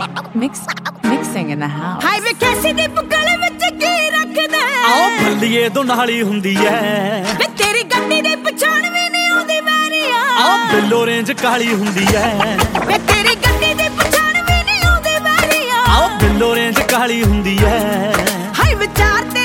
Mixing in the house. ਹਾਈ ਵੇ ਕੈਸੀ ਦੀ ਬੁੱਕਲ ਵਿੱਚ ਕੀ ਰੱਖਦਾ ਆਓ ਭੱਲੀਏ ਦੁਨਾਲੀ ਹੁੰਦੀ ਐ ਵੇ ਤੇਰੀ ਗੱਡੀ ਦੀ ਪਛਾਣ ਵੀ ਨਹੀਂ ਆਉਂਦੀ ਵਾਰੀਆ ਆਓ ਬਿੱਲੋ ਰੇਂਜ ਕਾਲੀ ਹੁੰਦੀ ਐ ਵੇ ਤੇਰੀ ਗੱਡੀ ਦੀ ਪਛਾਣ ਵੀ ਨਹੀਂ ਆਉਂਦੀ ਵਾਰੀਆ ਆਓ ਬਿੱਲੋ ਰੇਂਜ ਕਾਲੀ ਹੁੰਦੀ ਐ ਹਾਈ ਵਿਚਾਰ ਤੇ